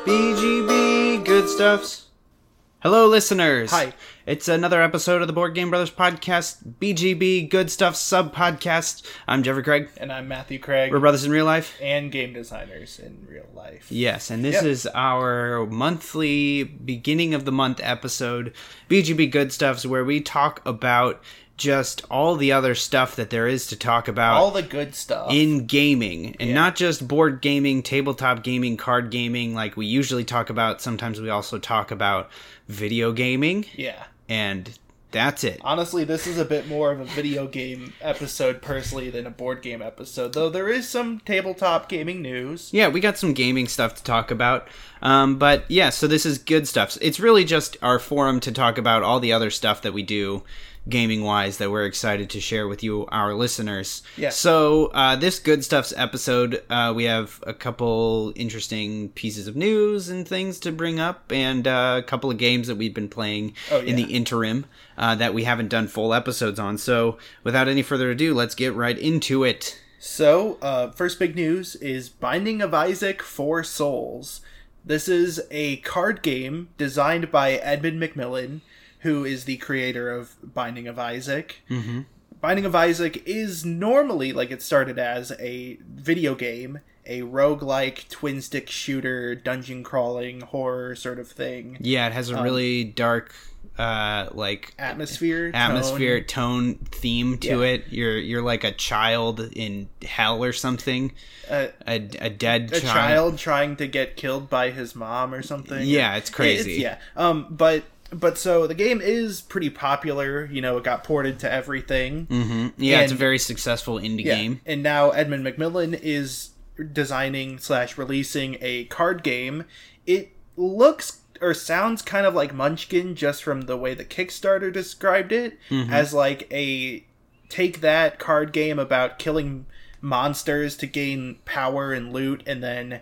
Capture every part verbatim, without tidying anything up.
B G B Good Stuffs. Hello, listeners. Hi. It's another episode of the Board Game Brothers podcast, B G B Good Stuff sub podcast. I'm Jeffrey Craig. And I'm Matthew Craig. We're brothers in real life. And game designers in real life. Yes, and this Yep. is our monthly beginning of the month episode, B G B Good Stuffs, where we talk about just all the other stuff that there is to talk about. All the good stuff. In gaming, and Yeah. not just board gaming, tabletop gaming, card gaming, like we usually talk about. Sometimes we also talk about video gaming, Yeah. and that's it. Honestly, this is a bit more of a video game episode, personally, than a board game episode. Though there is some tabletop gaming news. Yeah, we got some gaming stuff to talk about. Um, but yeah, so this is good stuff. It's really just our forum to talk about all the other stuff that we do gaming-wise that we're excited to share with you, our listeners. Yeah. So uh, this Good Stuffs episode, uh, we have a couple interesting pieces of news and things to bring up, and uh, a couple of games that we've been playing Oh, yeah. in the interim uh, that we haven't done full episodes on. So without any further ado, let's get right into it. So, uh, first big news is Binding of Isaac Four Souls. This is a card game designed by Edmund McMillan, who is the creator of Binding of Isaac. Mm-hmm. Binding of Isaac is normally, like it started as, a video game, a roguelike, twin-stick shooter, dungeon crawling, horror sort of thing. Yeah, it has a Um, really dark, uh, like Atmosphere, atmosphere, tone, theme to Yeah. it. You're you're like a child in hell or something. Uh, A, a dead a child. child trying to get killed by his mom or something. Yeah, it's crazy. It's- yeah, um, but but so the game is pretty popular. You know, it got ported to everything. Mm-hmm. Yeah, it's a and- very successful indie Yeah, game. and now Edmund McMillan is designing slash releasing a card game. It looks or sounds kind of like Munchkin, just from the way the Kickstarter described it, Mm-hmm. as like a take that card game about killing monsters to gain power and loot, and then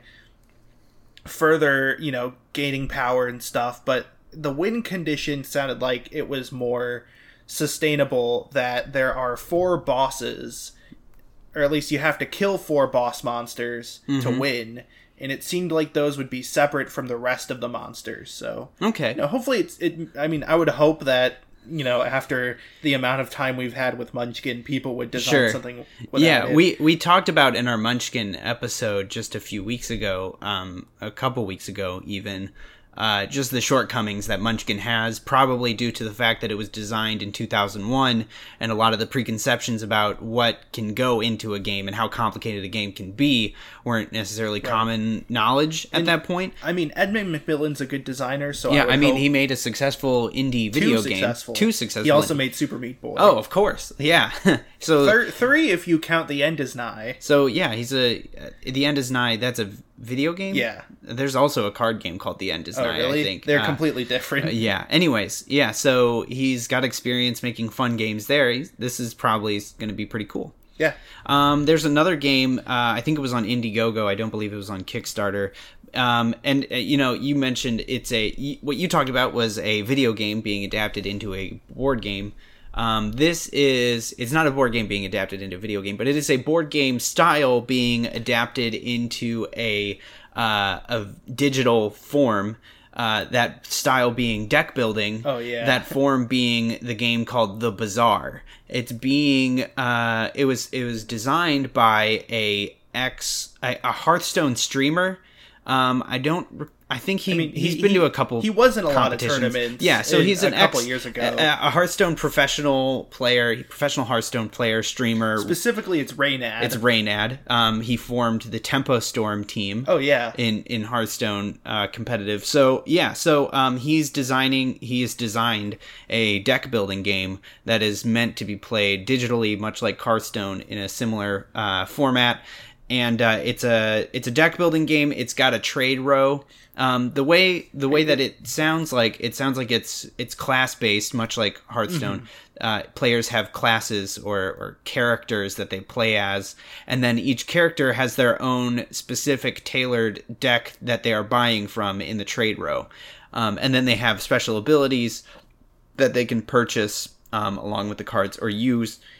further, you know, gaining power and stuff. But the win condition sounded like it was more sustainable, that there are four bosses, or at least you have to kill four boss monsters to Mhm. win, and it seemed like those would be separate from the rest of the monsters. So, Okay. you know, hopefully it's it I mean, I would hope that, you know, after the amount of time we've had with Munchkin, people would design Sure. something without Yeah, it. we we talked about in our Munchkin episode just a few weeks ago, um, a couple weeks ago even, uh, just the shortcomings that Munchkin has, probably due to the fact that it was designed in two thousand one, and a lot of the preconceptions about what can go into a game and how complicated a game can be weren't necessarily common knowledge at And- that point. I mean, Edmund McMillan's a good designer, so Yeah, I, would I mean, hope he made a successful indie two video game. successful. Two successful. He also made Super Meat Boy. Oh, of course. Yeah. so Thir- three if you count The End Is Nigh. So yeah, he's a. Uh, the End Is Nigh. That's a video game. Yeah. There's also a card game called The End Is Oh, Nigh. really? I think They're Uh, completely different. uh, yeah. Anyways, yeah. So he's got experience making fun games there. He's, this is probably going to be pretty cool. Yeah. Um, there's another game. Uh, I think it was on Indiegogo. I don't believe it was on Kickstarter. Um, and uh, you know, you mentioned it's a. y- What you talked about was a video game being adapted into a board game. Um, this is, it's not a board game being adapted into a video game, but it is a board game style being adapted into a, uh, a digital form, uh, that style being deck building. Oh, yeah. That form being the game called The Bazaar. It's being, uh, it was, it was designed by a ex, a, a Hearthstone streamer. Um, I don't, re- I think he, I mean, he's he- been he- to a couple he was in a lot of competitions. tournaments Yeah, so in- he's a an couple ex, years ago. A, a Hearthstone professional player, professional Hearthstone player, streamer. Specifically, it's Raynad. It's Raynad. Um, he formed the Tempo Storm team. Oh, yeah. In in Hearthstone uh, competitive. So yeah, so um, he's designing. He has designed a deck building game that is meant to be played digitally, much like Hearthstone, in a similar uh, format. And uh, it's a it's a deck building game. It's got a trade row. Um, the way the way that it sounds like it sounds like it's it's class based, much like Hearthstone. Mm-hmm. Uh, players have classes or, or characters that they play as, and then each character has their own specific tailored deck that they are buying from in the trade row, um, and then they have special abilities that they can purchase um, along with the cards or use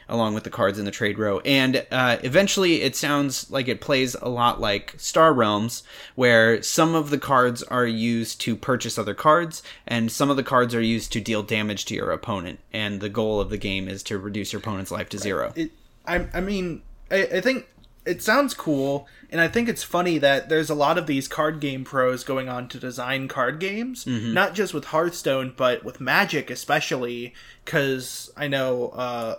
along with the cards in the trade row. And uh, eventually it sounds like it plays a lot like Star Realms, where some of the cards are used to purchase other cards, and some of the cards are used to deal damage to your opponent. And the goal of the game is to reduce your opponent's life to zero. It, I, I mean, I, I think it sounds cool, and I think it's funny that there's a lot of these card game pros going on to design card games, mm-hmm. not just with Hearthstone, but with Magic especially, because I know uh,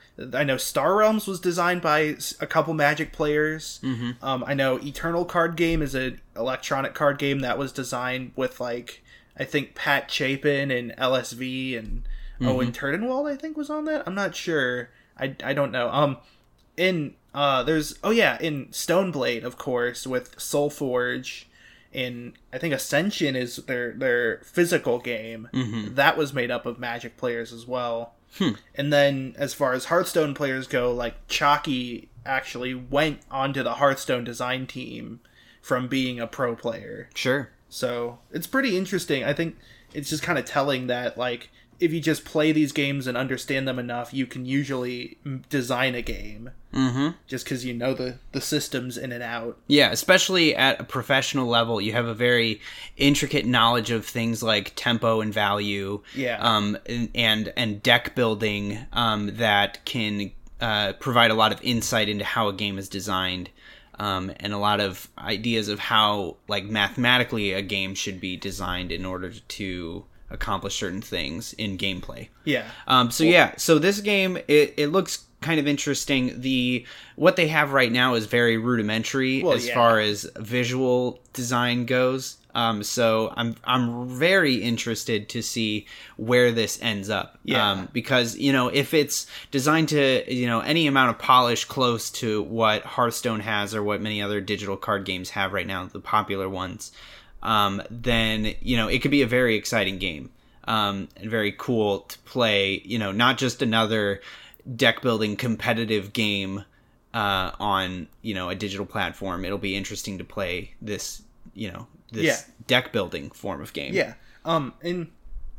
I know Star Realms was designed by a couple Magic players. Mm-hmm. Um, I know Eternal Card Game is an electronic card game that was designed with, like, I think Pat Chapin and L S V and mm-hmm. Owen Turtenwald, I think, was on that. I'm not sure. I, I don't know. Um, in uh, there's oh yeah, in Stoneblade, of course, with Soulforge, and I think Ascension is their their physical game. Mm-hmm. That was made up of Magic players as well. Hmm. And then as far as Hearthstone players go, like Chalky actually went onto the Hearthstone design team from being a pro player. Sure. So it's pretty interesting. I think it's just kind of telling that, like, if you just play these games and understand them enough, you can usually design a game. Mm-hmm. Just because you know the, the systems in and out. Yeah, especially at a professional level, you have a very intricate knowledge of things like tempo and value. Yeah. Um, and, and, and deck building um, that can uh, provide a lot of insight into how a game is designed. Um, and a lot of ideas of how, like, mathematically a game should be designed in order to accomplish certain things in gameplay. Yeah. Um, so yeah, so this game, it, it looks kind of interesting. The what they have right now is very rudimentary well, as yeah. far as visual design goes. Um, so I'm I'm very interested to see where this ends up. Yeah. Um, because, you know, if it's designed to, you know, any amount of polish close to what Hearthstone has or what many other digital card games have right now, the popular ones, um, then, you know, it could be a very exciting game. Um, and very cool to play, you know, not just another deck building competitive game uh, on, you know, a digital platform. It'll be interesting to play this, you know, this yeah. deck building form of game. Yeah. Um, and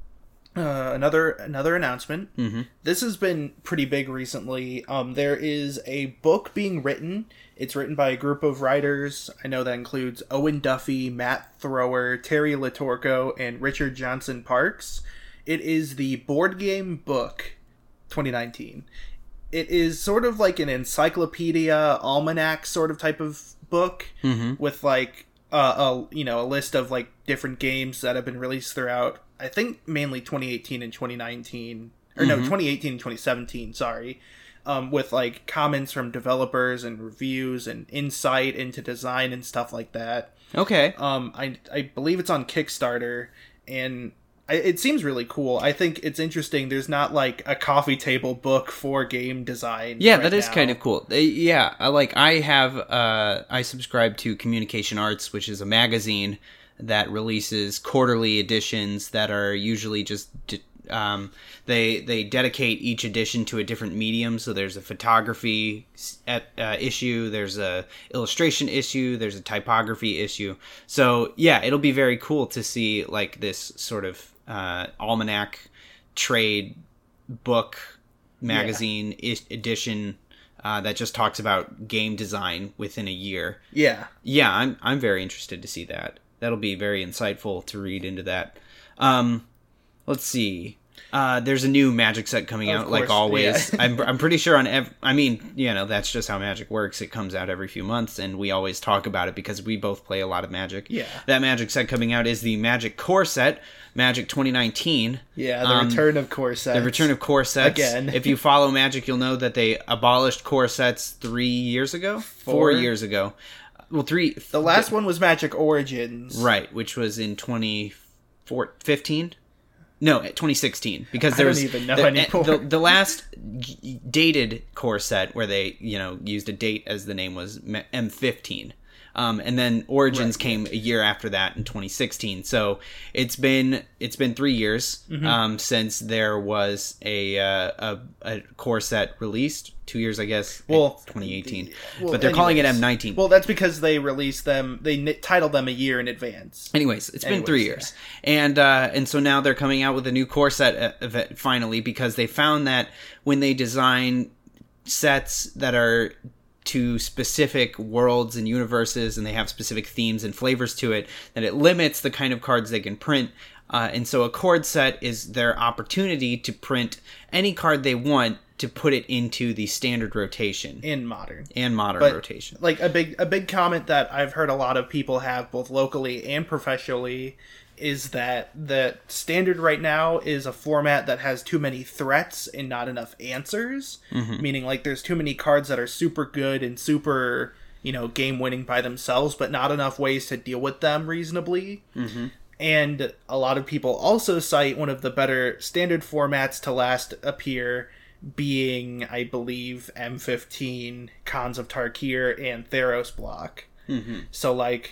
uh, another another announcement. Mm-hmm. This has been pretty big recently. Um, there is a book being written. It's written by a group of writers. I know that includes Owen Duffy, Matt Thrower, Terry Latorco, and Richard Johnson Parks. It is the Board Game Book twenty nineteen. It is sort of like an encyclopedia, almanac sort of type of book mm-hmm. with, like, uh, a you know a list of, like, different games that have been released throughout, I think, mainly twenty eighteen and twenty nineteen. Or mm-hmm. no, twenty eighteen and twenty seventeen, sorry. Um, with, like, comments from developers and reviews and insight into design and stuff like that. Okay. Um, I, I believe it's on Kickstarter, and I, it seems really cool. I think it's interesting. There's not, like, a coffee table book for game design. Yeah, right that is now. kind of cool. Yeah, I, like, I have, uh, I subscribe to Communication Arts, which is a magazine that releases quarterly editions that are usually just... D- Um, they they dedicate each edition to a different medium. So there's a photography uh, issue, there's a illustration issue, there's a typography issue. So yeah, it'll be very cool to see, like, this sort of uh, almanac trade book magazine yeah. I- edition uh, that just talks about game design within a year. Yeah, yeah, I'm I'm very interested to see that. That'll be very insightful to read into that. Um, let's see. Uh, there's a new Magic set coming of out, course, like always. Yeah. I'm I'm pretty sure on ev- I mean, you know, that's just how Magic works. It comes out every few months, and we always talk about it because we both play a lot of Magic. Yeah. That Magic set coming out is the Magic Core Set, Magic twenty nineteen. Yeah, the um, return of core sets. The return of core sets. Again. If you follow Magic, you'll know that they abolished core sets three years ago? Four, Four years ago. Well, three... The last th- one was Magic Origins. Right, which was in twenty fifteen? No, twenty sixteen, because there was I don't even know the, anymore. The, the last g- dated core set where they, you know, used a date as the name was M fifteen. Um, and then Origins right, came right. a year after that in twenty sixteen. So it's been it's been three years mm-hmm. um, since there was a, uh, a a core set released. Two years, I guess. Well, twenty eighteen. Well, but they're anyways, calling it M nineteen. Well, that's because they released them. They n- titled them a year in advance. Anyways, it's anyways, been three years, yeah. and uh, and so now they're coming out with a new core set uh, finally, because they found that when they design sets that are to specific worlds and universes, and they have specific themes and flavors to it, that it limits the kind of cards they can print. Uh, and so a chord set is their opportunity to print any card they want to put it into the standard rotation in modern and modern but, rotation. Like a big a big comment that I've heard a lot of people have both locally and professionally is that the standard right now is a format that has too many threats and not enough answers. Mm-hmm. Meaning, like, there's too many cards that are super good and super, you know, game winning by themselves, but not enough ways to deal with them reasonably. Mm-hmm. And a lot of people also cite one of the better standard formats to last appear being, I believe, M fifteen, Khans of Tarkir, and Theros block. Mm-hmm. So, like,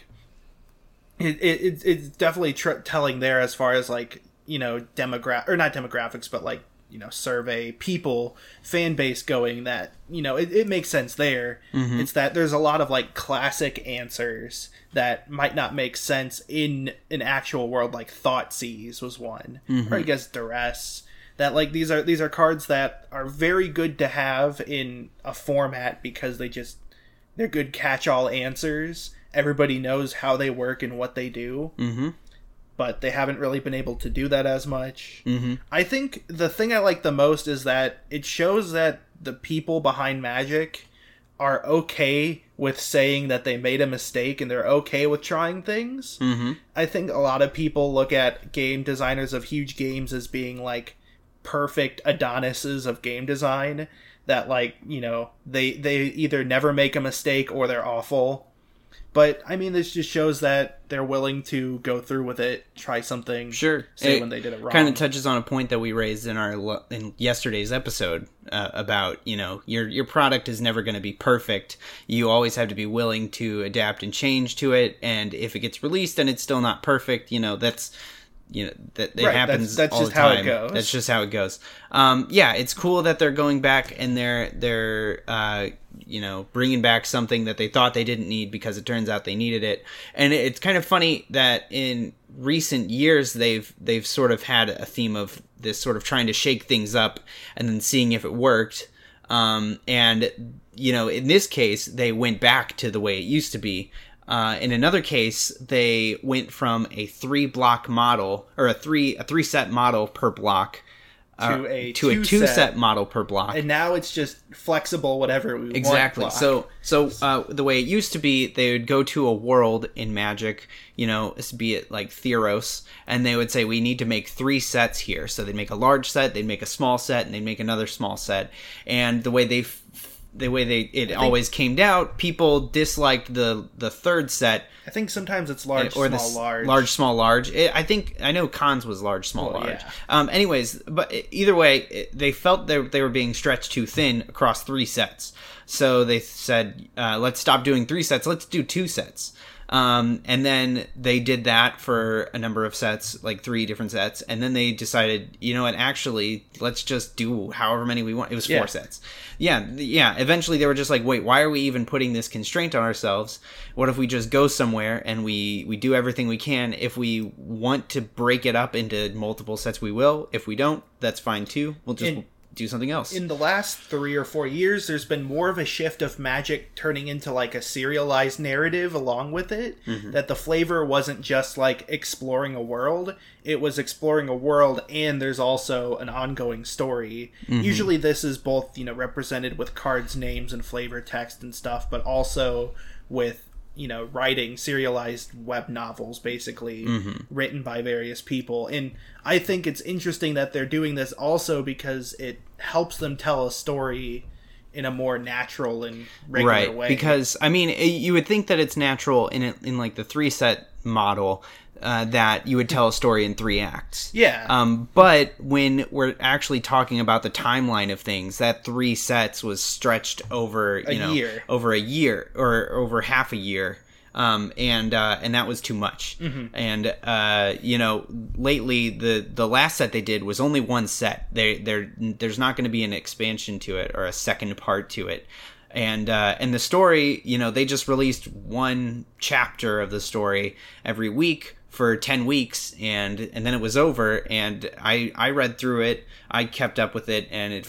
It, it it's definitely tr- telling there as far as, like, you know, demogra- or not demographics, but, like, you know, survey people, fan base going, that, you know, it, it makes sense there. Mm-hmm. It's that there's a lot of, like, classic answers that might not make sense in an actual world, like Thoughtseize was one, mm-hmm. or I guess Duress. That, like, these are these are cards that are very good to have in a format because they just, they're good catch-all answers. Everybody knows how they work and what they do, mm-hmm. but they haven't really been able to do that as much. Mm-hmm. I think the thing I like the most is that it shows that the people behind Magic are okay with saying that they made a mistake, and they're okay with trying things. Mm-hmm. I think a lot of people look at game designers of huge games as being, like, perfect Adonises of game design, that, like, you know, they, they either never make a mistake or they're awful. But, I mean, this just shows that they're willing to go through with it, try something, sure. say it when they did it wrong. Kind of touches on a point that we raised in our in yesterday's episode uh, about, you know, your your product is never going to be perfect. You always have to be willing to adapt and change to it, and if it gets released and it's still not perfect, you know, that's... You know, that it right, happens that's, that's all just the time. how it goes. That's just how it goes. Um, yeah, it's cool that they're going back and they're they're uh, you know, bringing back something that they thought they didn't need because it turns out they needed it. And it's kind of funny that in recent years they've they've sort of had a theme of this sort of trying to shake things up and then seeing if it worked. Um, and you know, in this case, they went back to the way it used to be. Uh, in another case, they went from a three block model or a three a three set model per block uh, to a to two a two set, set model per block, and now it's just flexible, whatever we exactly. want. Exactly. So, so uh, the way it used to be, they would go to a world in Magic, you know, be it like Theros, and they would say, we need to make three sets here. So they'd make a large set, they'd make a small set, and they'd make another small set. And the way they f- the way they it think, always came out, people disliked the the third set. I think sometimes it's large, or small, the large, large, small, large. It, I think I know Khans was large, small, well, large. Yeah. Um, anyways, but either way, it, they felt that they were being stretched too thin across three sets. So they said, uh, "Let's stop doing three sets. Let's do two sets." Um, and then they did that for a number of sets, like three different sets. And then they decided, you know what, actually, let's just do however many we want. It was four yeah. sets. Yeah. Yeah. Eventually they were just like, wait, why are we even putting this constraint on ourselves? What if we just go somewhere and we, we do everything we can? If we want to break it up into multiple sets, we will. If we don't, that's fine too. We'll just... And- do something else. In the last three or four years, there's been more of a shift of Magic turning into like a serialized narrative along with it. Mm-hmm. That the flavor wasn't just like exploring a world. It was exploring a world and there's also an ongoing story. Mm-hmm. Usually this is both, you know, represented with cards, names, and flavor text and stuff, but also with, you know, writing serialized web novels, basically, mm-hmm. written by various people. And I think it's interesting that they're doing this also because it helps them tell a story in a more natural and regular right. way. Because, I mean, you would think that it's natural in, in like, the three-set model uh, that you would tell a story in three acts. Yeah. Um, but when we're actually talking about the timeline of things, that three sets was stretched over, you a know, year. over a year or over half a year. Um, and, uh, and that was too much. Mm-hmm. And, uh, you know, lately the, the last set they did was only one set. They, there, there's not going to be an expansion to it or a second part to it. And, uh, and the story, you know, they just released one chapter of the story every week for ten weeks, and and then it was over, and I I read through it, I kept up with it, and it felt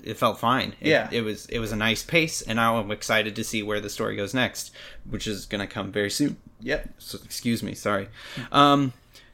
it felt fine. It, Yeah. it was it was a nice pace, and now I'm excited to see where the story goes next, which is going to come very soon. Yep. So, excuse me, sorry. Um,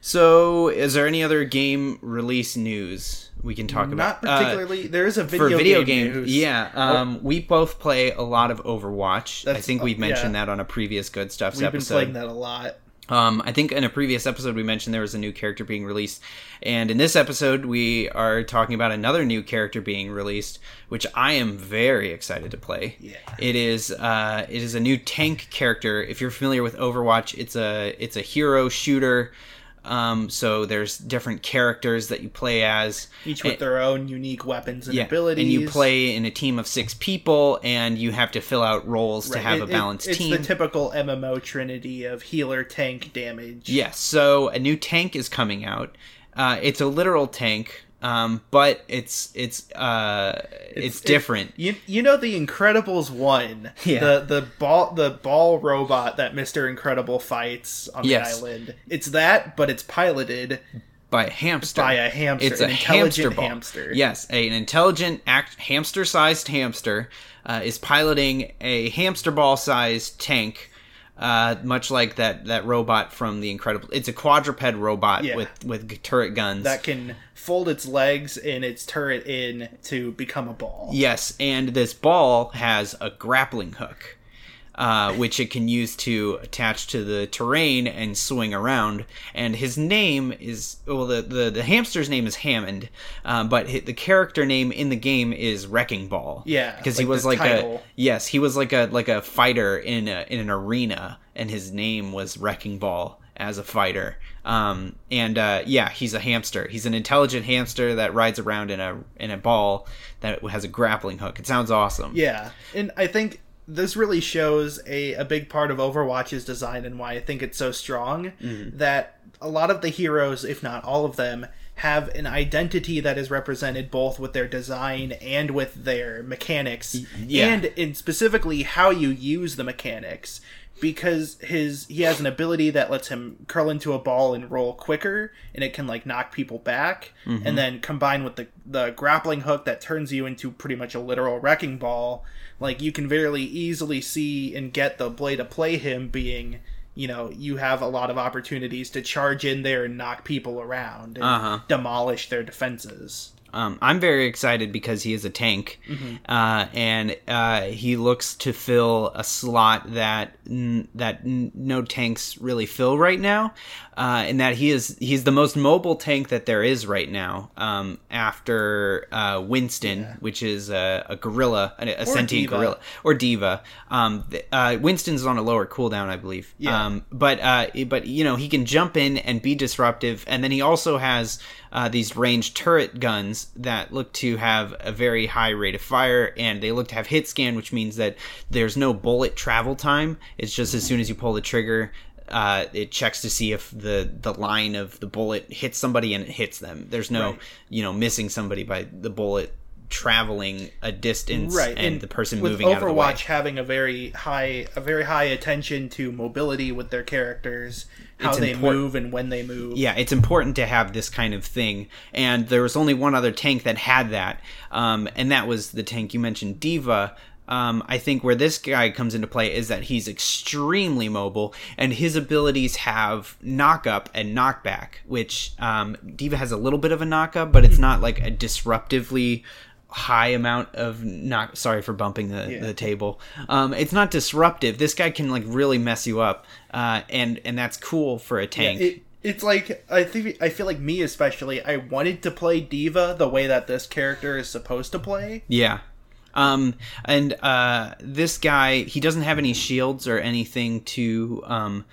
so, is there any other game release news we can talk Not about? Uh, particularly. there is a video, for video game, game, news. yeah. Um, we both play a lot of Overwatch. I That's- think we've mentioned yeah. that on a previous Good Stuffs We've episode. been playing that a lot. Um, I think in a previous episode we mentioned there was a new character being released, and in this episode we are talking about another new character being released, which I am very excited to play. Yeah. It is uh, it is a new tank character. If you're familiar with Overwatch, it's a it's a hero shooter. Um, so there's different characters that you play as, Each with and, their own unique weapons and yeah, abilities. and you play in a team of six people, and you have to fill out roles to Right. have It- a balanced it, it's team. It's the typical M M O trinity of healer, tank, damage. Yes, so a new tank is coming out. Uh, it's a literal tank, um, but it's it's uh, it's, different. You you know the Incredibles one, Yeah. the the ball the ball robot that Mister Incredible fights on Yes. the island. It's that, but it's piloted By a hamster. by a hamster, It's an a intelligent hamster ball. hamster. Yes, a, an intelligent act, hamster-sized hamster uh, is piloting a hamster ball-sized tank. Uh, much like that, that robot from The Incredible, it's a quadruped robot Yeah. with with turret guns. that can fold its legs and its turret in to become a ball. Yes, and this ball has a grappling hook, uh, which it can use to attach to the terrain and swing around. And his name is, well, the, the, the hamster's name is Hammond, um, but hi the character name in the game is Wrecking Ball. Yeah, because he like was the like title. a yes, he was like a like a fighter in a, in an arena, and his name was Wrecking Ball as a fighter. Um, and uh, yeah, he's a hamster. He's an intelligent hamster that rides around in a in a ball that has a grappling hook. It sounds awesome. Yeah, and I think this really shows a, a big part of Overwatch's design and why I think it's so strong, Mm-hmm. that a lot of the heroes, if not all of them, have an identity that is represented both with their design and with their mechanics, yeah. and in specifically how you use the mechanics. Because his he has an ability that lets him curl into a ball and roll quicker, and it can like knock people back, Mm-hmm. and then combined with the the grappling hook that turns you into pretty much a literal wrecking ball, like you can very easily see and get the play to play him being, you know, you have a lot of opportunities to charge in there and knock people around and Uh-huh. demolish their defenses. Um, I'm very excited because he is a tank, Mm-hmm. uh, and uh, he looks to fill a slot that n- that n- no tanks really fill right now, uh, and that he is he's the most mobile tank that there is right now. Um, after uh, Winston, Yeah. which is a, a gorilla, a, a sentient Diva. gorilla, or diva. Um, th- uh, Winston's on a lower cooldown, I believe. Yeah. Um, but uh, but you know he can jump in and be disruptive, and then he also has uh, these ranged turret guns that look to have a very high rate of fire, and they look to have hit scan, which means that there's no bullet travel time. It's just as soon as you pull the trigger, uh, it checks to see if the the line of the bullet hits somebody, and it hits them. There's no Right. you know missing somebody by the bullet traveling a distance, Right, and, the person with moving out of the way. Overwatch having a very high, a very high attention to mobility with their characters, how It's they important. move and when they move. Yeah, it's important to have this kind of thing, and there was only one other tank that had that, um, and that was the tank you mentioned, Diva. Um, I think where this guy comes into play is that he's extremely mobile, and his abilities have knock up and knockback, which um, Diva has a little bit of a knock up, but it's not like a disruptively high amount of knock. Sorry for bumping the, Yeah. the table. Um, it's not disruptive. This guy can like really mess you up, uh, and and that's cool for a Yeah, tank. it, it's like I think I feel like me especially. I wanted to play Diva the way that this character is supposed to play. Yeah. Um, and uh, this guy, he doesn't have any shields or anything to um,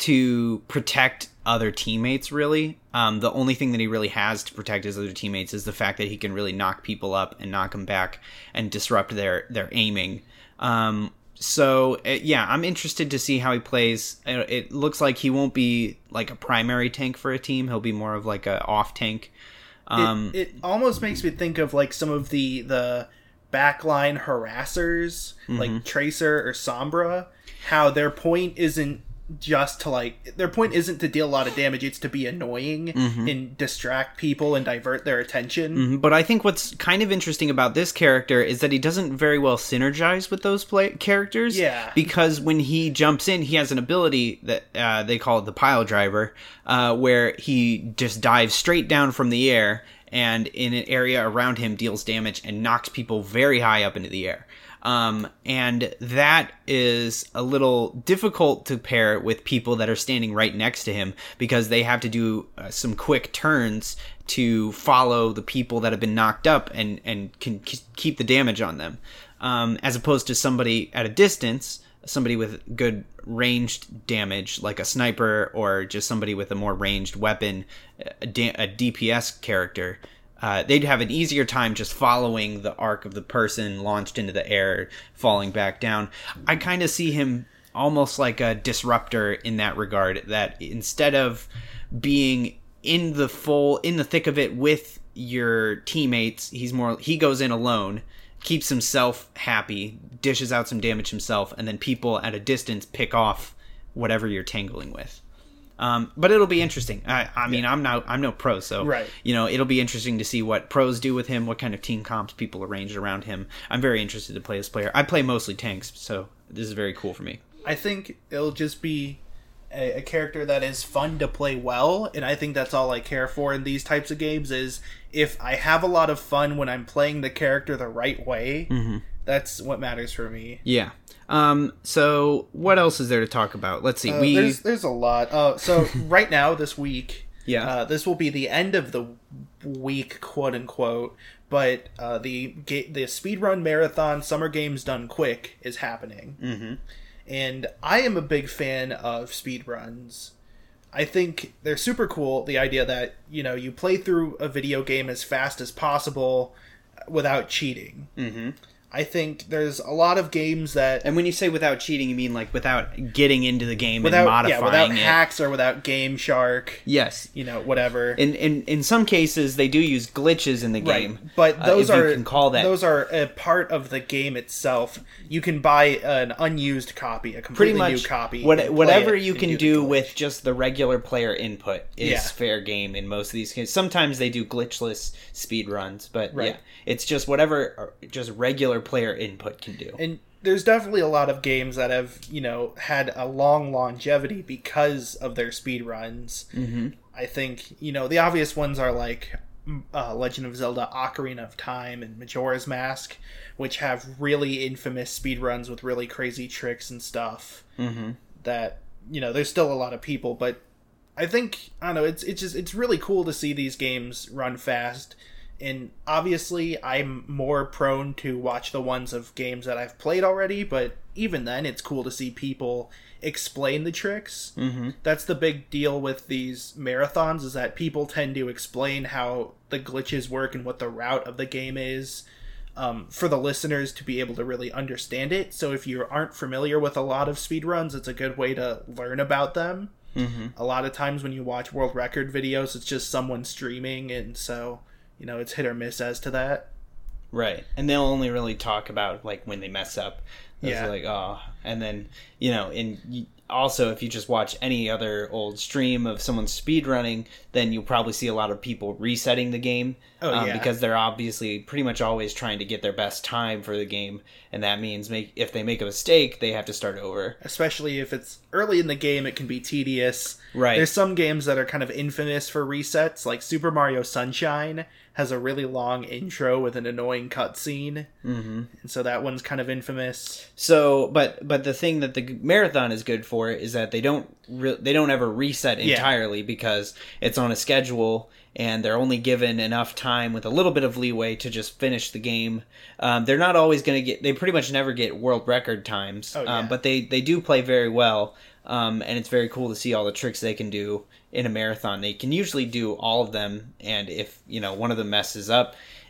to protect other teammates, really. Um, the only thing that he really has to protect his other teammates is the fact that he can really knock people up and knock them back and disrupt their, their aiming. Um, so, uh, yeah, I'm interested to see how he plays. It, it looks like he won't be like a primary tank for a team. He'll be more of like a off tank. Um, it, it almost makes me think of like some of the the backline harassers, Mm-hmm. like Tracer or Sombra. How their point isn't just to like their point isn't to deal a lot of damage, it's to be annoying mm-hmm. and distract people and divert their attention. Mm-hmm. But I think what's kind of interesting about this character is that he doesn't very well synergize with those play- characters. Yeah. Because when he jumps in, he has an ability that uh, they call it the pile driver, uh, where he just dives straight down from the air and in an area around him deals damage and knocks people very high up into the air. Um, and that is a little difficult to pair with people that are standing right next to him because they have to do uh, some quick turns to follow the people that have been knocked up and, and can k- keep the damage on them. Um, as opposed to somebody at a distance, somebody with good ranged damage, like a sniper or just somebody with a more ranged weapon, a, D- a D P S character. Uh, they'd have an easier time just following the arc of the person launched into the air, falling back down. I kind of see him almost like a disruptor in that regard, that instead of being in the full, in the thick of it with your teammates, he's more, he goes in alone, keeps himself happy, dishes out some damage himself, and then people at a distance pick off whatever you're tangling with. Um, but it'll be interesting. I, I mean, yeah. I'm no, I'm no pro, so right. you know, it'll be interesting to see what pros do with him, what kind of team comps people arrange around him. I'm very interested to play this player. I play mostly tanks, so this is very cool for me. I think it'll just be a, a character that is fun to play well, and I think that's all I care for in these types of games. Is if I have a lot of fun when I'm playing the character the right way, mm-hmm. that's what matters for me. Yeah. Um, so what else is there to talk about? Let's see. Uh, we there's there's a lot. Uh, so right now this week, yeah, uh, this will be the end of the week, quote unquote. But uh, the the speedrun marathon Summer Games Done Quick is happening, mm-hmm. and I am a big fan of speedruns. I think they're super cool. The idea that, you know, you play through a video game as fast as possible without cheating. Mm-hmm. I think there's a lot of games that... And when you say without cheating, you mean like without getting into the game without, and modifying yeah, without it. hacks or without Game Shark. Yes. You know, whatever. In in in some cases, they do use glitches in the game. Right. But those uh, if are you can call that. Those are a part of the game itself. You can buy an unused copy, a completely Pretty much new copy. What, whatever you and can do, do with just the regular player input is Yeah. fair game in most of these cases. Sometimes they do glitchless speed runs, but Right. yeah, it's just whatever just regular player input can do. And there's definitely a lot of games that have, you know, had a long longevity because of their speed runs. Mm-hmm. I think, you know, the obvious ones are like uh, Legend of Zelda Ocarina of Time and Majora's Mask, which have really infamous speed runs with really crazy tricks and stuff. Mm-hmm. That, you know, there's still a lot of people, but I think, I don't know, it's it's just it's really cool to see these games run fast. And obviously, I'm more prone to watch the ones of games that I've played already, but even then, it's cool to see people explain the tricks. Mm-hmm. That's the big deal with these marathons, is that people tend to explain how the glitches work and what the route of the game is, um, for the listeners to be able to really understand it. So if you aren't familiar with a lot of speedruns, it's a good way to learn about them. Mm-hmm. A lot of times when you watch world record videos, it's just someone streaming, and so... you know, it's hit or miss as to that. Right. And they'll only really talk about, like, when they mess up. It's Yeah. like, oh. And then, you know, and also, if you just watch any other old stream of someone speedrunning, then you'll probably see a lot of people resetting the game. Oh, um, yeah. Because they're obviously pretty much always trying to get their best time for the game. And that means make if they make a mistake, they have to start over. Especially if it's early in the game, it can be tedious. Right. There's some games that are kind of infamous for resets, like Super Mario Sunshine has a really long intro with an annoying cutscene. Mm-hmm. And so that one's kind of infamous. So, but but the thing that the marathon is good for is that they don't re- they don't ever reset entirely, yeah. because it's on a schedule and they're only given enough time with a little bit of leeway to just finish the game. Um, they're not always going to get. They pretty much never get world record times, oh, yeah. um, but they they do play very well, um, and it's very cool to see all the tricks they can do in a marathon. They can usually do all of them, and if you know one of them messes up,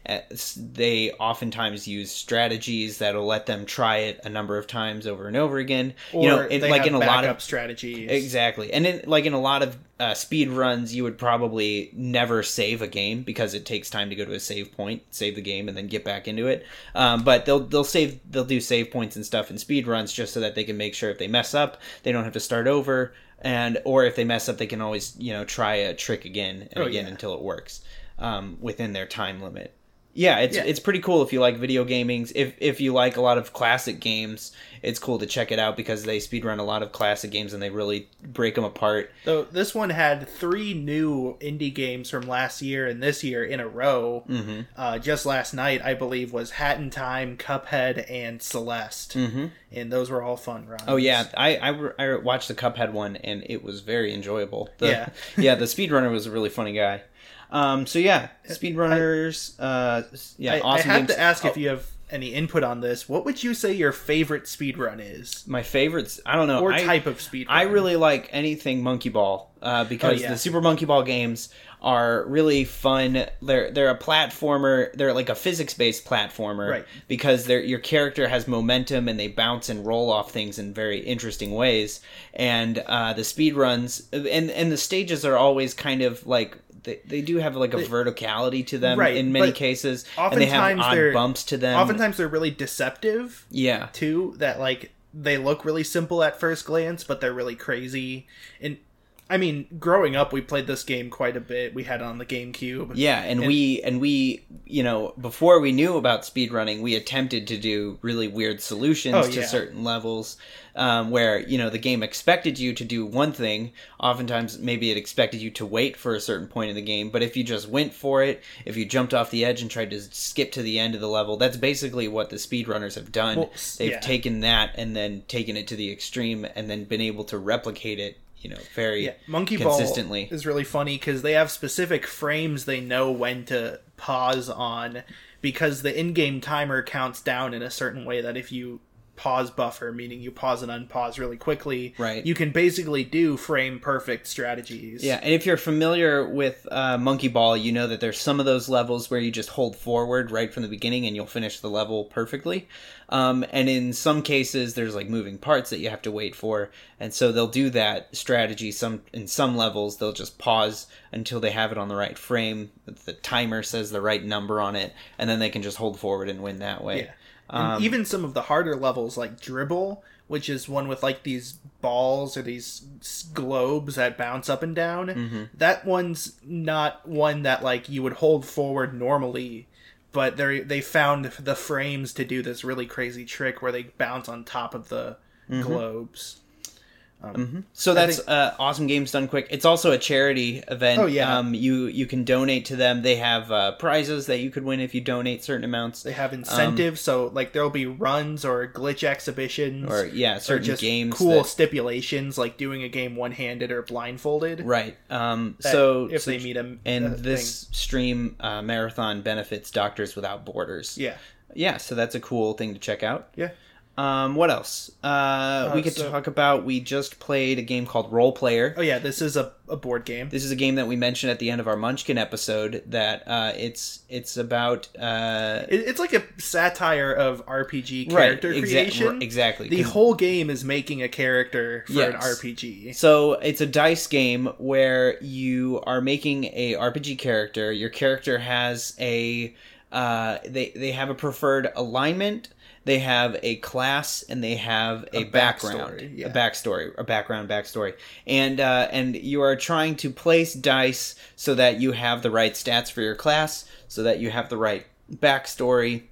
As they oftentimes use strategies that'll let them try it a number of times over and over again. Or you know, it, they like have in a lot of strategies. Exactly. And in, like in a lot of uh, speed runs, you would probably never save a game because it takes time to go to a save point, save the game, and then get back into it. Um, but they'll they'll save they'll do save points and stuff in speed runs just so that they can make sure if they mess up, they don't have to start over. And or if they mess up, they can always, you know, try a trick again and oh, again yeah. until it works um, within their time limit. Yeah, it's yeah. it's pretty cool if you like video gaming. If if you like a lot of classic games, it's cool to check it out because they speedrun a lot of classic games and they really break them apart. So this one had three new indie games from last year and this year in a row. Mm-hmm. Uh, just last night, I believe, was Hat in Time, Cuphead, and Celeste. Mm-hmm. And those were all fun runs. Oh yeah, I, I, I watched the Cuphead one and it was very enjoyable. The, yeah, yeah, the speedrunner was a really funny guy. Um, so yeah, speedrunners. Uh, yeah, I, awesome I have games. to ask oh. if you have any input on this. What would you say your favorite speedrun is? My favorites, I don't know. Or I, type of speedrun. I really like anything Monkey Ball uh, because oh, yeah. the Super Monkey Ball games are really fun. They're they're a platformer. They're like a physics based platformer, right? Because they're, your character has momentum and they bounce and roll off things in very interesting ways. And uh, the speed runs and and the stages are always kind of like. They, they do have like a they, verticality to them right, in many cases, and they have odd bumps to them. Oftentimes they're really deceptive. Yeah, too. That like they look really simple at first glance, but they're really crazy. And I mean, growing up, we played this game quite a bit. We had it on the GameCube. Yeah, and, and we and we you know before we knew about speedrunning, we attempted to do really weird solutions oh, to yeah. certain levels. Um, where, you know, the game expected you to do one thing. Oftentimes, maybe it expected you to wait for a certain point in the game. But if you just went for it, if you jumped off the edge and tried to skip to the end of the level, that's basically what the speedrunners have done. Well, They've yeah. taken that and then taken it to the extreme and then been able to replicate it, you know, very yeah. Monkey consistently. Ball is really funny because they have specific frames they know when to pause on because the in-game timer counts down in a certain way that if you pause buffer, meaning you pause and unpause really quickly, right? You can basically do frame perfect strategies. Yeah, and if you're familiar with uh, Monkey Ball, you know that there's some of those levels where you just hold forward right from the beginning and you'll finish the level perfectly. Um, and in some cases, there's like moving parts that you have to wait for, and so they'll do that strategy. Some in some levels, they'll just pause until they have it on the right frame. The timer says the right number on it, and then they can just hold forward and win that way. Yeah. And um, even some of the harder levels like Dribble, which is one with like these balls or these globes that bounce up and down, mm-hmm. that one's not one that like you would hold forward normally, but they they found the frames to do this really crazy trick where they bounce on top of the mm-hmm. globes. Um, mm-hmm. So that's think, uh, Awesome Games Done Quick. It's also a charity event. Oh yeah. Um, you you can donate to them. They have uh, prizes that you could win if you donate certain amounts. They have incentives, um, so like there'll be runs or glitch exhibitions, or yeah, certain or just games. Cool that, stipulations like doing a game one handed or blindfolded. Right. Um. So if so, they meet a and a this thing. stream uh, marathon benefits Doctors Without Borders. Yeah. Yeah. So that's a cool thing to check out. Yeah. Um, what else? Uh, uh, we could so, talk about, we just played a game called Role Player. Oh yeah, this is a, a board game. This is a game that we mentioned at the end of our Munchkin episode that, uh, it's, it's about, uh... It, it's like a satire of R P G character right, exa- creation. Exactly. The whole game is making a character for yes. an R P G. So, it's a dice game where you are making a R P G character. Your character has a, uh, they, they have a preferred alignment. They have a class and they have a, a background, backstory, yeah. a backstory, a background backstory, and uh, and you are trying to place dice so that you have the right stats for your class, so that you have the right backstory,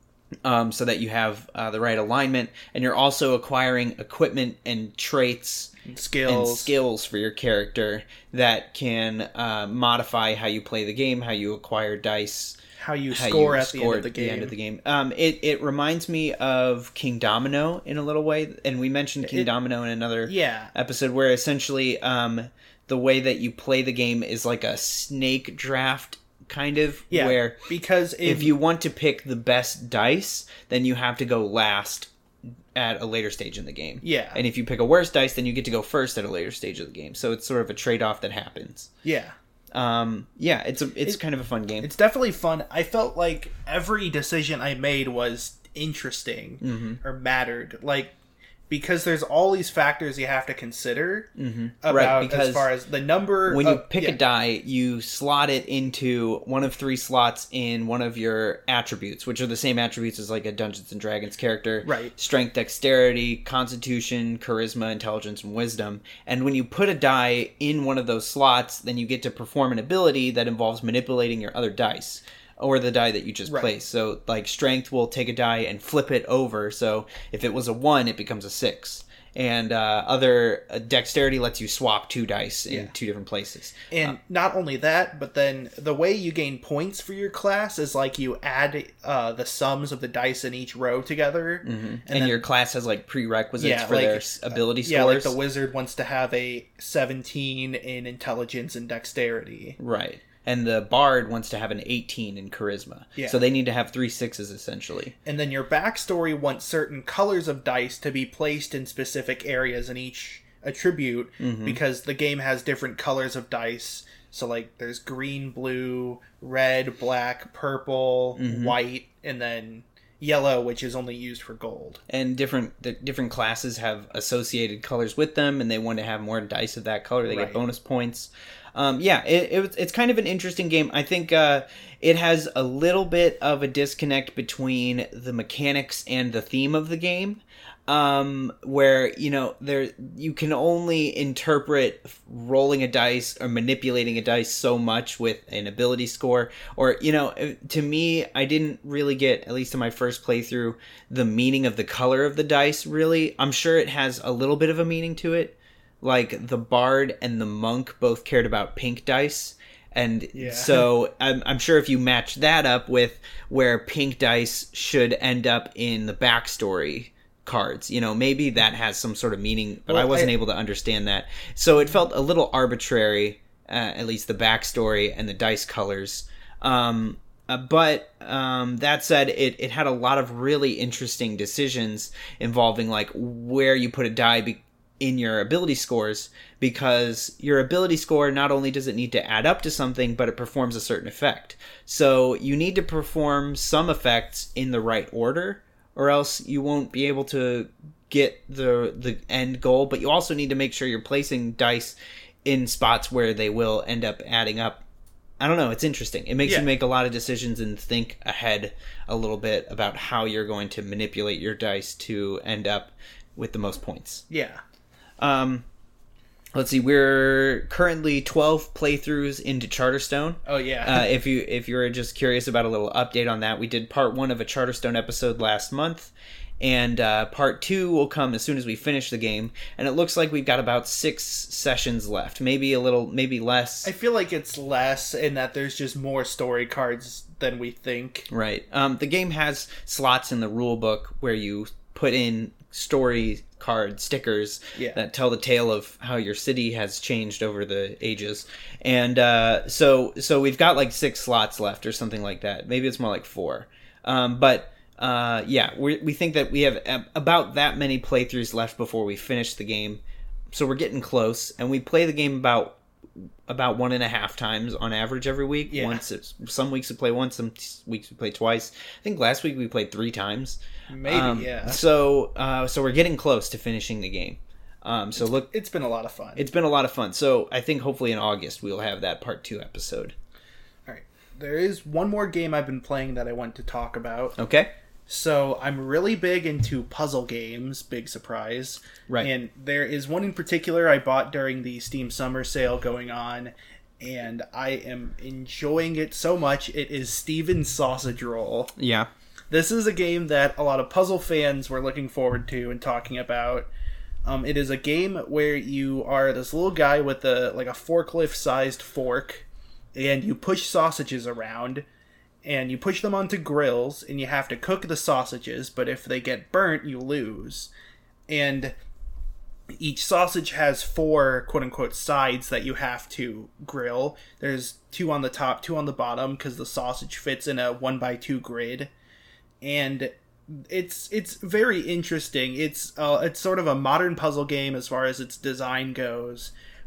um, so that you have uh, the right alignment, and you're also acquiring equipment and traits, and skills, and skills for your character that can uh, modify how you play the game, how you acquire dice. How you how score you at the end of the game. The end of the game. Um, it, it reminds me of King Domino in a little way, and we mentioned King it, Domino in another yeah. episode, where essentially um, the way that you play the game is like a snake draft, kind of, yeah, where because if, if you want to pick the best dice, then you have to go last at a later stage in the game. Yeah. And if you pick a worse dice, then you get to go first at a later stage of the game. So it's sort of a trade-off that happens. Yeah. Um, yeah, it's a it's It- kind of a fun game. It's definitely fun. I felt like every decision I made was interesting Mm-hmm. or mattered. Like, because there's all these factors you have to consider Mm-hmm. about Right, because as far as the number when of, you pick yeah, a die, you slot it into one of three slots in one of your attributes, which are the same attributes as like a Dungeons and Dragons character. Right. Strength, dexterity, constitution, charisma, intelligence, and wisdom. And when you put a die in one of those slots, then you get to perform an ability that involves manipulating your other dice. Or the die that you just Right. placed. So, like, strength will take a die and flip it over. So, if it was a one, it becomes a six. And uh, other uh, dexterity lets you swap two dice in Yeah. two different places. and not only that, but then the way you gain points for your class is like you add uh, the sums of the dice in each row together, Mm-hmm. And, then- your class has like prerequisites Yeah, for like, their s- ability yeah, like scores. the wizard wants to have a seventeen in intelligence and dexterity. Right. And the bard wants to have an eighteen in charisma. Yeah. So they need to have three sixes essentially. And then your backstory wants certain colors of dice to be placed in specific areas in each attribute Mm-hmm. because the game has different colors of dice. So, like, there's green, blue, red, black, purple, Mm-hmm. white, and then yellow, which is only used for gold. And different the different classes have associated colors with them, and they want to have more dice of that color. They Right. get bonus points. Um, yeah, it, it, was- it's kind of an interesting game. I think uh, it has a little bit of a disconnect between the mechanics and the theme of the game, um, where you know there you can only interpret rolling a dice or manipulating a dice so much with an ability score. Or you know, to me, I didn't really get, at least in my first playthrough, the meaning of the color of the dice. Really, I'm sure it has a little bit of a meaning to it. Like the bard and the monk both cared about pink dice. And Yeah. so I'm, I'm sure if you match that up with where pink dice should end up in the backstory cards, you know, maybe that has some sort of meaning, but Well, I wasn't I- able to understand that. So it felt a little arbitrary, uh, at least the backstory and the dice colors. Um, uh, but um, that said, it, it had a lot of really interesting decisions involving like where you put a die be- in your ability scores, because your ability score not only does it need to add up to something, but it performs a certain effect. So you need to perform some effects in the right order, or else you won't be able to get the the end goal. But you also need to make sure you're placing dice in spots where they will end up adding up. I don't know, it's interesting. It makes Yeah. you make a lot of decisions and think ahead a little bit about how you're going to manipulate your dice to end up with the most points. Yeah. Um, let's see. We're currently twelve playthroughs into Charterstone. Oh, yeah. Uh, if you if you're just curious about a little update on that, we did part one of a Charterstone episode last month, and uh, part two will come as soon as we finish the game. And it looks like we've got about six sessions left, maybe a little, maybe less. I feel like it's less in that there's just more story cards than we think. Right. Um, the game has slots in the rule book where you put in story card stickers Yeah. that tell the tale of how your city has changed over the ages. And uh, so so we've got like six slots left or something like that. Maybe it's more like four. Um, but uh, yeah, we we think that we have a- about that many playthroughs left before we finish the game. So we're getting close, and we play the game about about one and a half times on average every week. Yeah. Once it's, some weeks we play once, some weeks we play twice. I think last week we played three times. Maybe, Um, yeah. So uh, so we're getting close to finishing the game. Um, so look, It's been a lot of fun. it's been a lot of fun. So I think hopefully in August we'll have that part two episode. All right. There is one more game I've been playing that I want to talk about. Okay. So I'm really big into puzzle games, big surprise. Right. And there is one in particular I bought during the Steam Summer Sale going on, and I am enjoying it so much. It is Steven's Sausage Roll. Yeah. This is a game that a lot of puzzle fans were looking forward to and talking about. Um, it is a game where you are this little guy with a like a forklift-sized fork, and you push sausages around, and you push them onto grills, and you have to cook the sausages, but if they get burnt, you lose. And each sausage has four quote-unquote sides that you have to grill. There's two on the top, two on the bottom, because the sausage fits in a one by two grid. And it's it's very interesting. It's uh, it's sort of a modern puzzle game as far as its design goes,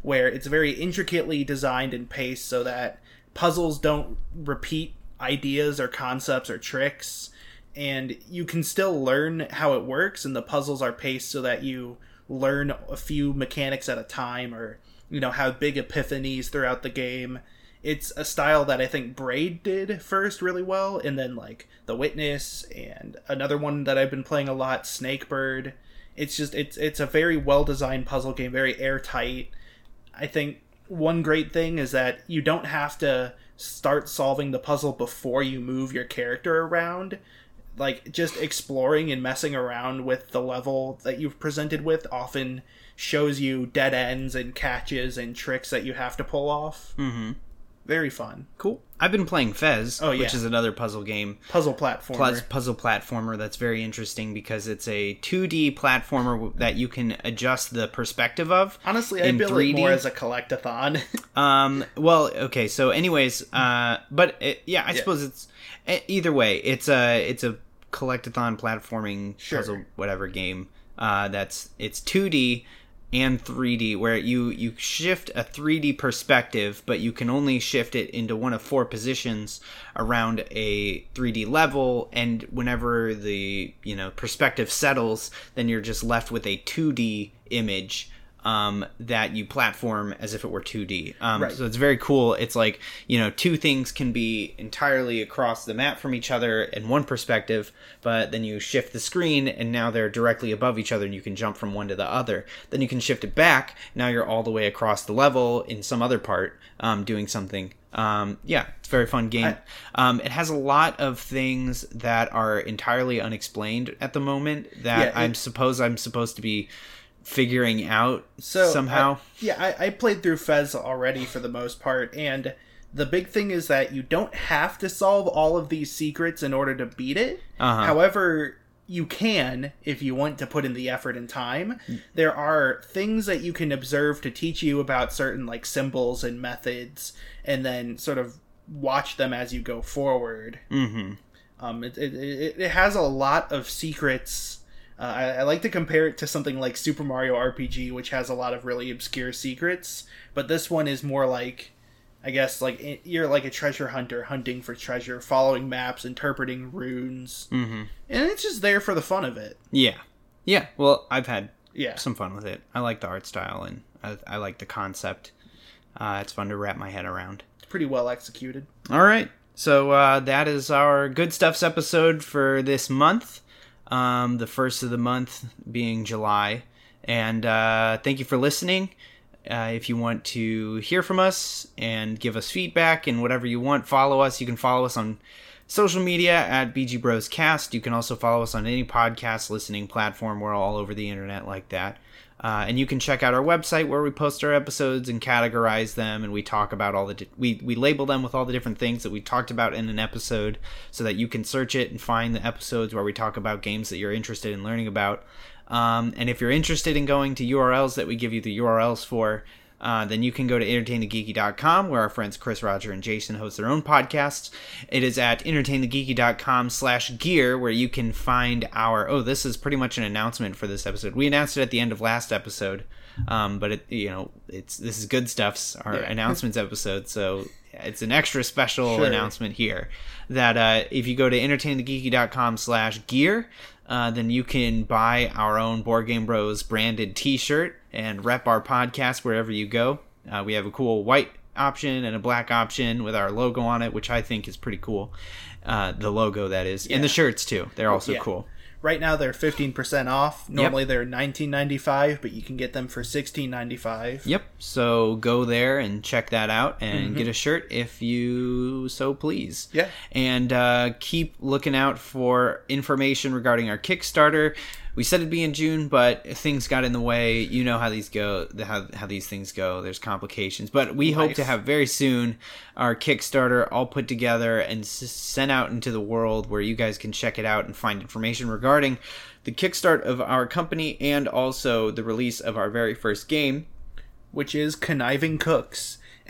where it's very intricately designed and paced so that puzzles don't repeat ideas or concepts or tricks, and you can still learn how it works, and the puzzles are paced so that you learn a few mechanics at a time, or, you know, have big epiphanies throughout the game. It's a style that I think Braid did first really well, and then, like, The Witness, and another one that I've been playing a lot, Snakebird. It's just, it's it's a very well-designed puzzle game, very airtight. I think one great thing is that you don't have to start solving the puzzle before you move your character around. Like, just exploring and messing around with the level that you've presented with often shows you dead ends and catches and tricks that you have to pull off. Mm-hmm. Very fun. Cool. I've been playing Fez, oh, yeah. which is another puzzle game. Puzzle platformer. Plus puzzle platformer that's very interesting because it's a two D platformer that you can adjust the perspective of. Honestly, I build it more as a collectathon. um. Well, okay. So, anyways, uh, but it, yeah, I yeah. suppose it's either way. It's a it's a collectathon platforming sure. puzzle whatever game. Uh, that's it's two D. And three D, where you, you shift a three D perspective, but you can only shift it into one of four positions around a three D level, and whenever the, you know, perspective settles, then you're just left with a two D image um, that you platform as if it were two D. Um, right. So it's very cool. It's like, you know, two things can be entirely across the map from each other in one perspective, but then you shift the screen and now they're directly above each other and you can jump from one to the other. Then you can shift it back. Now you're all the way across the level in some other part um, doing something. Um, yeah, it's a very fun game. I, um, it has a lot of things that are entirely unexplained at the moment that yeah, it, I'm suppose I'm supposed to be figuring out so somehow. I, yeah, I, I played through Fez already for the most part, and the big thing is that you don't have to solve all of these secrets in order to beat it. Uh-huh. However, you can if you want to put in the effort and time. There are things that you can observe to teach you about certain, like, symbols and methods, and then sort of watch them as you go forward. Mm-hmm. Um, it, it, it, it has a lot of secrets. Uh, I, I like to compare it to something like Super Mario R P G, which has a lot of really obscure secrets, but this one is more like, I guess, like, you're like a treasure hunter hunting for treasure, following maps, interpreting runes, mm-hmm. and it's just there for the fun of it. Yeah. Yeah, well, I've had yeah. some fun with it. I like the art style, and I, I like the concept. Uh, it's fun to wrap my head around. It's pretty well executed. All right, so uh, that is our Good Stuffs episode for this month. Um, the first of the month being July. And uh, thank you for listening. Uh, if you want to hear from us and give us feedback and whatever you want, follow us. You can follow us on social media at B G Bros Cast. You can also follow us on any podcast listening platform. We're all over the internet like that. Uh, and you can check out our website where we post our episodes and categorize them, and we talk about all the di- we we label them with all the different things that we talked about in an episode, so that you can search it and find the episodes where we talk about games that you're interested in learning about. Um, and if you're interested in going to U R Ls that we give you the U R Ls for, uh, then you can go to entertain the geeky dot com, where our friends Chris, Roger, and Jason host their own podcasts. It is at entertain the geeky dot com slash gear, where you can find our... Oh, this is pretty much an announcement for this episode. We announced it at the end of last episode, um, but it, you know, it's this is Good Stuff's, our yeah. announcements episode, so it's an extra special sure. announcement here. That uh, if you go to entertain the geeky dot com slash gear, uh, then you can buy our own Board Game Bros branded t-shirt and rep our podcast wherever you go. Uh, we have a cool white option and a black option with our logo on it, which I think is pretty cool. Uh, the logo, that is. Yeah. And the shirts, too. They're also yeah. cool. Right now, they're fifteen percent off. Normally, yep. they're nineteen ninety-five, but you can get them for sixteen ninety-five. Yep. So go there and check that out and mm-hmm. get a shirt if you so please. Yeah. And uh, keep looking out for information regarding our Kickstarter. We said it'd be in June, but things got in the way. You know how these go, how how these things go. There's complications, but we Life. hope to have very soon our Kickstarter all put together and s- sent out into the world, where you guys can check it out and find information regarding the kickstart of our company and also the release of our very first game, which is Conniving Cooks,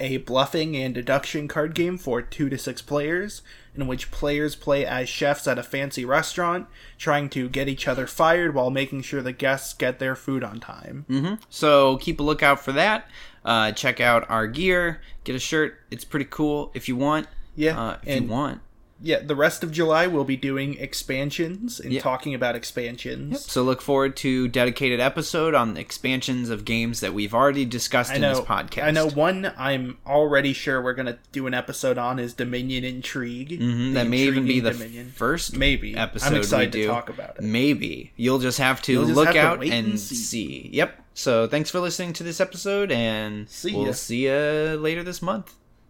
a bluffing and deduction card game for two to six players, in which players play as chefs at a fancy restaurant, trying to get each other fired while making sure the guests get their food on time. Mm-hmm. So keep a lookout for that. Uh, check out our gear. Get a shirt. It's pretty cool if you want. Yeah, uh, if and you want. Yeah, the rest of July we'll be doing expansions and Yep. talking about expansions. Yep. So look forward to dedicated episode on the expansions of games that we've already discussed I in know, this podcast. I know one I'm already sure we're going to do an episode on is Dominion Intrigue. Mm-hmm. The That may even be the Dominion. first Maybe. episode I'm excited we do. to talk about it. Maybe. You'll just have to You'll just look have to out wait and, and see. see. Yep. So thanks for listening to this episode, and See we'll ya. see you later this month.